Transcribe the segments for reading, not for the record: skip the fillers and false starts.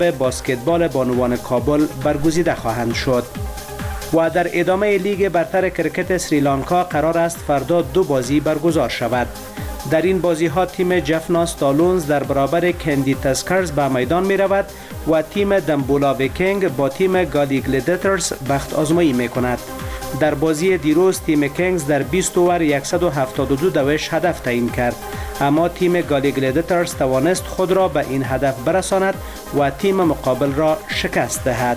بسکتبال بانوان کابل برگزیده خواهند شد. و در ادامه لیگ برتر کرکت سریلانکا قرار است فردا 2 بازی برگزار شود. در این بازی ها تیم جفنا ستالونز در برابر کندی تسکرز به میدان می رود و تیم دمبولا ویکینگ با تیم گالی گلیدیترز بخت آزمایی می کند. در بازی دیروز تیم کینگز در 20 اوور 172 دوش هدف تعیین کرد، اما تیم گالی گلیدیترز توانست خود را به این هدف برساند و تیم مقابل را شکست دهد.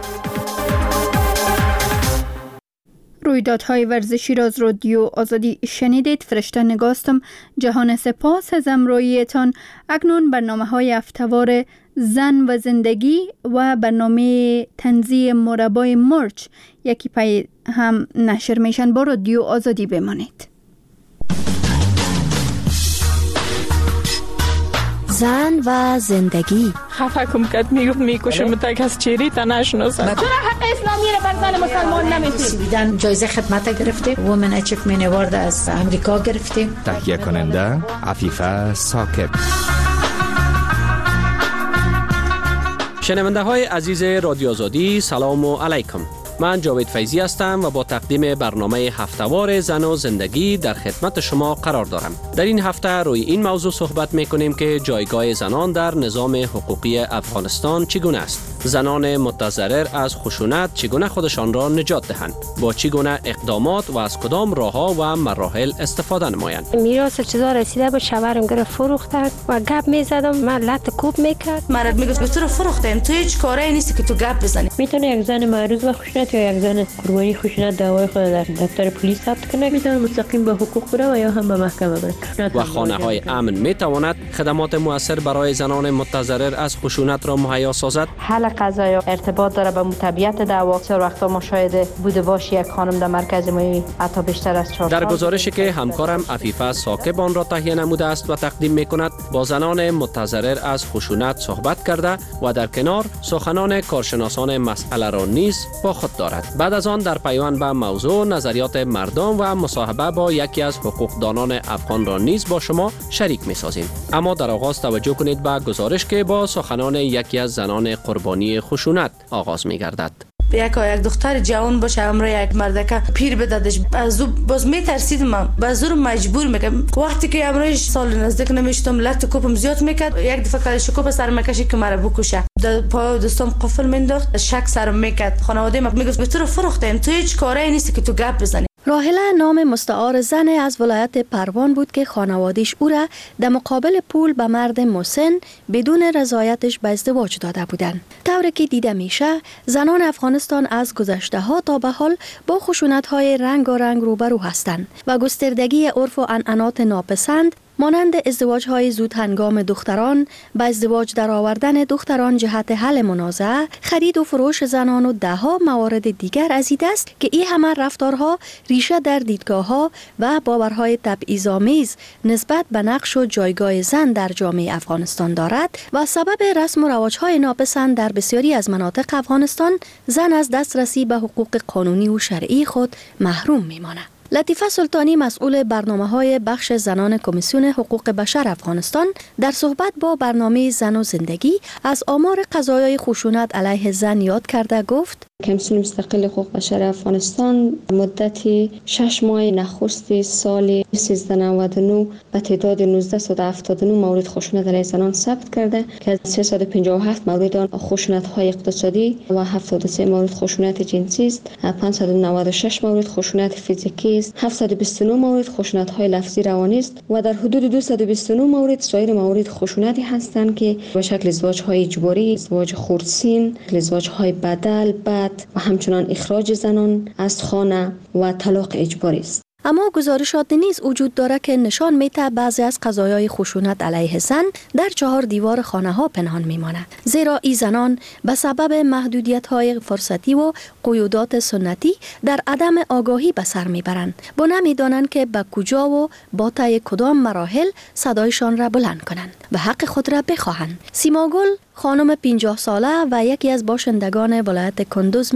رویدادهای ورزشی را از رادیو آزادی شنیدید. فرشته نگاستم. جهان سپاس از همراهیتان. اکنون برنامه‌های هفته‌وار زن و زندگی و برنامه طنزی مربای مرچ یکی پای هم نشر میشن. با رادیو آزادی بمانید. زن و زندگی. خفه کم کد میکشم تا کس چیری تا نشناسم. چرا حق اسلامی را بر زن مسلمان نمیدید؟ سویدن جایزه خدمت گرفته، وومن اچیومنت اوارد از امریکا گرفتیم. تهیه کننده عفیفه ثاقب. شنونده های عزیز رادیو آزادی، سلام علیکم. من جاوید فیضی هستم و با تقدیم برنامه هفته‌وار زن و زندگی در خدمت شما قرار دارم. در این هفته روی این موضوع صحبت می‌کنیم که جایگاه زنان در نظام حقوقی افغانستان چگونه است. زنان متضرر از خشونت چگونه خودشان را نجات دهند، با چگونه اقدامات و از کدام راه‌ها و مراحل استفاده نمایند. میراث چیزا رسیده بود، شوهرم گرفت فروختن و گپ میزدم، من لط کوب میکرد. مرد میگفت تو رو فروختیم، تو هیچ کاری نیستی که تو گپ بزنی. میتونه یک زن معروض به خشونت یا یک زن قربانی خشونت دعوای خود در دفتر پلیس ثبت کنه، میتونه مستقیم به حقوق بره و یا هم به محکمه بره. و خانه‌های امن میتواند خدمات مؤثر برای زنان متضرر از خشونت را مهیا سازد. حل قضایا ارتباط داره به متابعت دعوا. چه وقتا مشاهده بوده باشی یک خانم در مرکز ما حتی بیشتر از 4 در گزارشی که همکارم عفیفه ثاقب آن را تهیه نموده است و تقدیم میکند، با زنان متضرر از خشونت صحبت کرده و در کنار سخنان کارشناسان مسئله را نیز با خود دارد. بعد از آن در پیوند به موضوع نظریات مردم و مصاحبه با یکی از حقوقدانان افغان را نیز با شما شریک می‌سازیم. اما در آغاز توجه کنید به گزارش که با سخنان یکی از زنان قربانی خشونت آغاز می‌گردد. یک دختر جوان باشه امروز یک مردکه پیر بدادش، از او باز میترسیدم، من باز رو مجبور میکردم. وقتی که امروز سال نزدیک نمیشتم لط کوپم زیاد میکرد، یک دفعه کارش کوپ سر مکشی که مرا بکشه، در پای دوستم قفل مینداخت، شک سرم میکرد. خانواده من میگفت تو رو فروختیم، تو هیچ کاری نیستی که تو گپ بزنی. راهله نام مستعار زن از ولایت پروان بود که خانواده‌اش او را در مقابل پول به مرد مسن بدون رضایتش به ازدواج داده بودند. طوری که دیده میشه زنان افغانستان از گذشته ها تا به حال با خشونت‌های رنگارنگ روبرو هستند و گستردگی عرف و عنعنات ناپسند مانند ازدواج‌های زود هنگام دختران، به ازدواج درآوردن دختران جهت حل منازعه، خرید و فروش زنان و ده‌ها موارد دیگر از این است که این همه رفتارها ریشه در دیدگاه‌ها و باورهای تبعیض‌آمیز نسبت به نقش و جایگاه زن در جامعه افغانستان دارد و سبب رسم و رواج‌های ناپسند در بسیاری از مناطق افغانستان زن از دسترسی به حقوق قانونی و شرعی خود محروم می‌ماند. لطیفه سلطانی مسئول برنامه‌های بخش زنان کمیسیون حقوق بشر افغانستان در صحبت با برنامه زن و زندگی از آمار قضایای خشونت علیه زن یاد کرده گفت: کمیسیون مستقل حقوق بشر افغانستان مدتی 6 ماه نخست سال 1399 به تعداد 1979 مورد خشونت علیه زنان ثبت کرده که از 357 مورد آن خشونت‌های اقتصادی و 73 مورد خشونت جنسی است، 596 مورد خشونت فیزیکی است، 729 مورد خشونت‌های لفظی روانی است و در حدود 229 مورد سایر موارد خشونتی هستند که به شکل ازدواج‌های اجباری، ازدواج خردسین، ازدواج‌های بدل، و همچنان اخراج زنان از خانه و طلاق اجباری است. اما گزارشات نیز وجود دارد که نشان می‌دهد بعضی از قضایای خشونت علیه زن در 4 دیوار خانه‌ها پنهان می‌ماند، زیرا این زنان به سبب محدودیت‌های فرصتی و قیودات سنتی در عدم آگاهی به سر می‌برند و نمی‌دانند که به کجا و با طی کدام مراحل صدایشان را بلند کنند و حق خود را بخواهند. سیما گل خانم 50 ساله و یکی از باشندگان ولایت کندوز میگه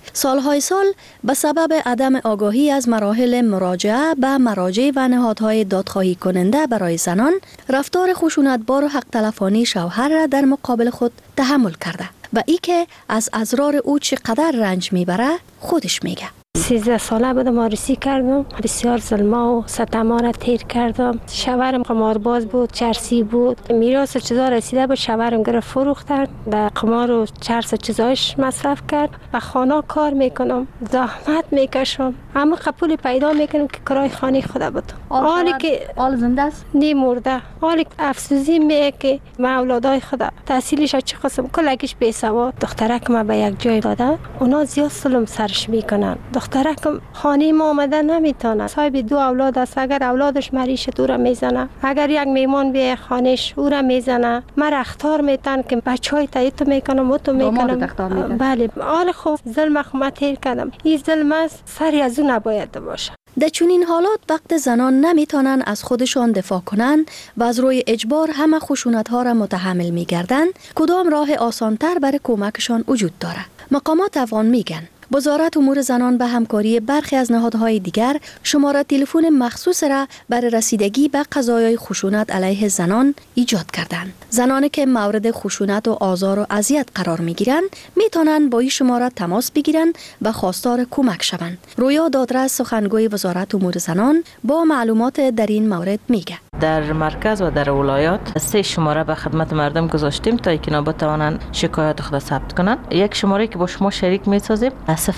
سالهای سال به سبب عدم آگاهی از مراحل مراجعه به مراجع و نهادهای دادخواهی کننده برای زنان، رفتار خشونتبار و حق تلفانی شوهر را در مقابل خود تحمل کرده و ای که از اضرار او چقدر رنج میبره خودش میگه. 13 ساله بودم، آرسی کردم، بسیار ظلما و ستما را تیر کردم. شوهرم قمارباز بود، چرسی بود، میراث چیزا رسیده بود، شوهرم گرفت فروختن، در قمار و چرس چیزایش مصرف کرد. و خانه کار میکنم، زحمت میکشم، اما قبول پیدا میکنم که کرای خانه خدا بود. حالی که آل زنده است، نی مرده. حالی افسوسی میگه که من اولادای خدا تحصیلش چه قسم کلکش بی سواد، دخترک ما به یک جای داده، اونا زیاد ظلم سرش میکنن. دخترکم خانه ما آمده نمیتونه، صاحب 2 اولاد است، اگر اولادش مریشه او را میزنه، اگر یک میمان بیه خانهش او را میزنه. من اختار میتن که بچهای تایید میکنم و تو میکنم. بله، حال خوب ظلم خو تیر کردم. این ظلم است، سری از اون نباید باشه. در چنین حالات وقت زنان نمیتونن از خودشان دفاع کنن و از روی اجبار همه خشونت‌ها را متحمل میگردن، کدام راه آسانتر برای کمکشان وجود داره؟ مقامات افغان میگن وزارت امور زنان به همکاری برخی از نهادهای دیگر شماره تلفن مخصوص را برای رسیدگی به قضایای خشونت علیه زنان ایجاد کردند. زنانی که مورد خشونت و آزار و اذیت قرار میگیرند میتونن با این شماره تماس بگیرن و خواستار کمک شوند. رویا دادرس سخنگوی وزارت امور زنان با معلومات در این مورد میگه. در مرکز و در ولایات 3 شماره به خدمت مردم گذاشتیم تا اینکه بتوانند شکایات خود ثبت کنند. یک شماره که با شما شریک میسازیم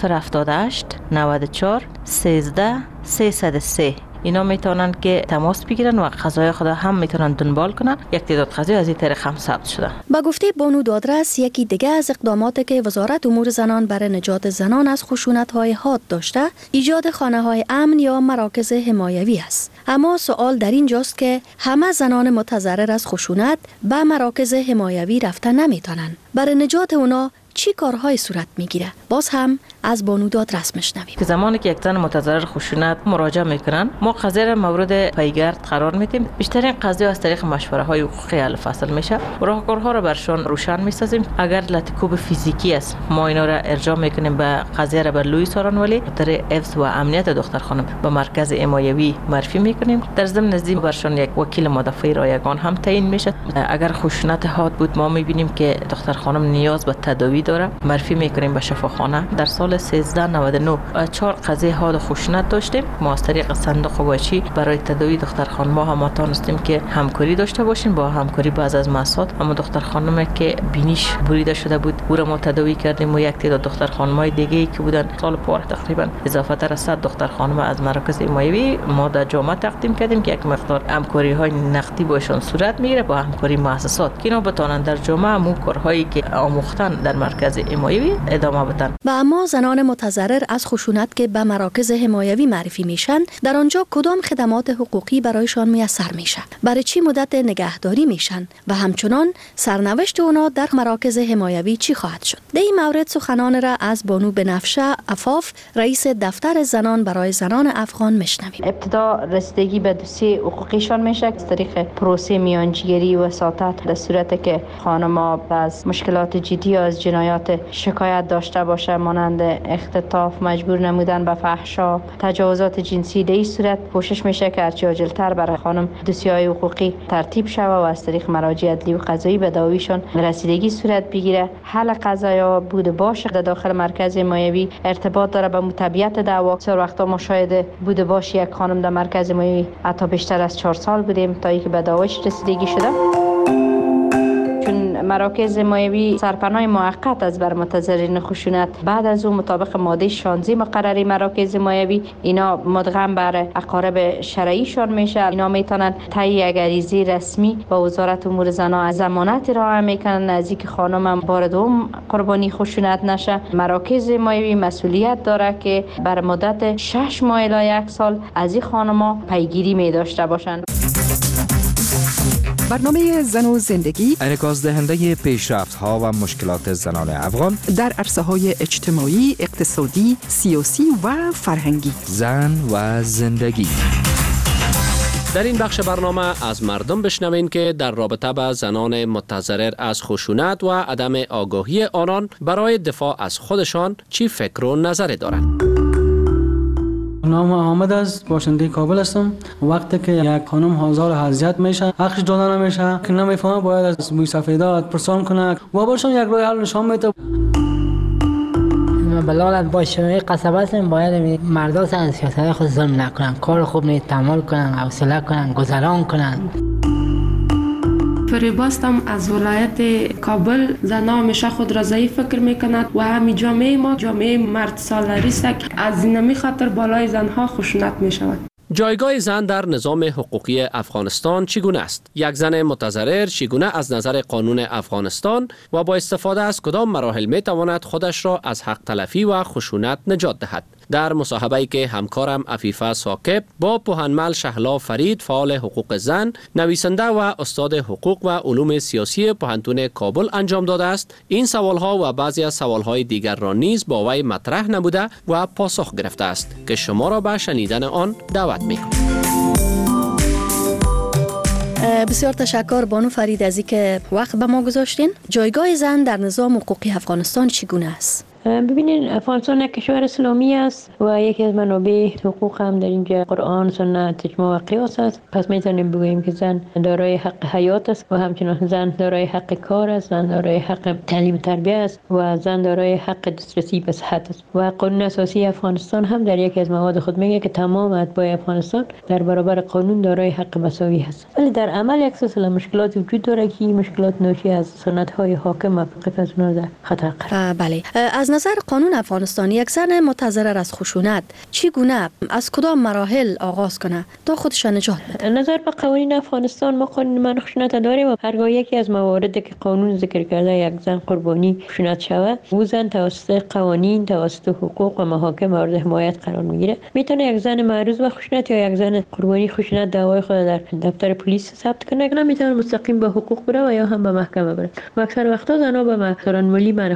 078 94 13 303. اینا میتونن که تماس بگیرن و قضایا خود هم میتونن دنبال کنن. یک تعداد قضایا از این طریق هم ثبت شده. با گفته بانو دادرس، یکی دیگه از اقداماتی که وزارت امور زنان برای نجات زنان از خشونت‌های حاد داشته، ایجاد خانه‌های امن یا مراکز حمایوی است. اما سوال در اینجاست که همه زنان متضرر از خشونت به مراکز حمایوی رفتن نمیتونن. برای نجات اونا چی کارهای صورت میگیره؟ باز هم از بانو دادرس میشنویم. که زمانی که یک زن متضرر خشونت مراجعه میکنن، ما قضیه را مورد پیگرد قرار میدیم. بیشترین قضیه از طریق مشوره های حقوقی حل فصل میشه. راهکارها را برشان روشن میسازیم. اگر لطیکوب فیزیکی است، ما اینا را ارجاع میکنیم به قضیه را به لوی سارانولی. در حفظ و امنیت دختر خانم به مرکز حمایوی معرفی میکنیم. در ضمن نزدیک برشان یک وکیل مدافع رایگان هم تعیین میشه. اگر خشونت حاد بود، ما میبینیم که دختر خانم نیاز به تداوی داره، معرفی میکنیم به شفاخانه. در سال 1399 4 قضیه حاد و خشونت داشتیم. ما از طریق صندوق واچی برای تداوی دختر خانم ما توانستیم که همکاری داشته باشیم. با همکاری بعض از مسائل اما دختر خانم که بینیش بریده شده بود او را ما تداوی کردیم و یک تعداد دختر خانمای دیگه که بودن سال پار تقریبا اضافه تر از 100 دختر خانم از مراکز حمایوی ما در جامعه تقدیم کردیم که یک مقدار همکاری های نقدی باشون صورت میگیره با همکاری مؤسسات که اینا بتونن در جامعه مو کارهایی که آموختن در مرکز حمایوی ادامه بدن. و اما زنان متضرر از خشونت که به مراکز حمایوی معرفی میشن، در آنجا کدام خدمات حقوقی برایشان میسر میشه؟ برای چی مدت نگهداری میشن و همچنان سرنوشت اونا در مراکز حمایوی چی خواهد شد؟ در این مورد سخنان را از بانو بنفشه عفاف، رئیس دفتر زنان برای زنان افغان میشنویم. ابتدا رسیدگی به دوسیه حقوقیشان میشه از طریق پروسه میانجیگری و وساطت، در صورتی که خانم‌ها از مشکلات جدی از جنایات شکایت داشته باشه، مانند اختطاف، مجبور نمودن به فحشا، تجاوزات جنسی. در این صورت کوشش میشه که هرچه عاجل‌تر برای خانم دوسیه‌های حقوقی ترتیب شود و از طریق مراجع عدلی و قضایی به دعویشان رسیدگی صورت بگیره. حل قضایا بود باشه در داخل مرکز حمایوی ارتباط داره به طبیعت دعوا. سر وقتا ما شاهد بود باش یک خانم در مرکز حمایوی حتی بیشتر از 4 سال بودیم تا اینکه به دعواش رسیدگی شده. چون مراکز حمایوی سرپناه موقت از بر متضررین خشونت، بعد از اون مطابق ماده 16 مقرری مراکز حمایوی اینا مدغم بر اقارب شرعیشان میشه. اینا میتونن تهیه غریزه رسمی با وزارت امور زنان ضمانت ارائه میکنن نزدیک خانم هم بار دوم قربانی خشونت نشه. مراکز حمایوی مسئولیت داره که بر مدت 6 ماه الی 1 سال از این خانم‌ها پیگیری می داشته باشند. برنامه زن و زندگی انعکاس دهنده پیشرفت‌ها و مشکلات زنان افغان در عرصه‌های اجتماعی، اقتصادی، سیاسی و فرهنگی. زن و زندگی در این بخش برنامه از مردم بشنوین که در رابطه با زنان متضرر از خشونت و عدم آگاهی آنان برای دفاع از خودشان چی فکر و نظر دارند. نام احمد است، باشنده کابل هستم. وقتی که یک خانم حاضر اذیت میشه، حقش داده نمیشه، که نمیفهمه باید از موی سفیدا پرسان کنه و برشون یک راه حل نشان میده. بلال با شروع قصبه هستیم، باید مردا سن سیاست خود ظلم نکنن، کار خوب نیست، تحمل کنن، حوصله کنن، گذران کنن. فریباستم از ولایت کابل. زنها همیشه خود را ضعیف فکر میکنند و همین جامعه ما جامعه مرد سالاری است که از این خاطر بالای زنها خشونت میشود. جایگاه زن در نظام حقوقی افغانستان چگونه است؟ یک زن متضرر چگونه از نظر قانون افغانستان و با استفاده از کدام مراحل می تواند خودش را از حق تلفی و خشونت نجات دهد؟ در مصاحبه‌ای که همکارم عفیفه ثاقب با پوهنمل شهلا فرید فعال حقوق زن، نویسنده و استاد حقوق و علوم سیاسی پوهنتون کابل انجام داده است، این سوالها و بعضی از سوالهای دیگر را نیز با وی مطرح نموده و پاسخ گرفته است که شما را به شنیدن آن دعوت می‌کنم. بسیار تشکر بانو فرید از اینکه وقت به ما گذاشتین. جایگاه زن در نظام حقوقی افغانستان چگونه است؟ ببینین افغانستان یک کشور اسلامی است و یکی از منابع حقوق هم در اینجا قرآن، سنت، اجماع و قیاس است. پس میتونیم بگوییم که زن دارای حق حیات است و همچنین زن دارای حق کار است، زن دارای حق تعلیم و تربیت است و زن دارای حق دسترسی به صحت است. و قانون اساسی افغانستان هم در یکی از مواد خود میگه که تمام اتباع افغانستان در برابر قانون دارای حق مساوی هست. ولی در عمل یک سلسله مشکلات وجود داره که این مشکلات ناشی از سنت‌های حاکم و فقط از اونها در خطر قرار. بله. از نظر قانون افغانستان یک زن متضرر از خشونت چگونه از کدام مراحل آغاز کنه تا خودش نجات بده؟ نظر به قوانین افغانستان ما قانون من خشونت داریم و هرگاه یکی از مواردی که قانون ذکر کرده یک زن قربانی خشونت شود، او زن توسط قوانین، توسط حقوق و محاکم مورد حمایت قرار میگیره. میتونه یک زن معرض به خشونت یا یک زن قربانی خشونت دعوای خود در دفتر پلیس ثبت کنه، که میتونه مستقیم به حقوق بره و یا هم به محکمه بره. و اکثر وقتا زنها به محضران مالی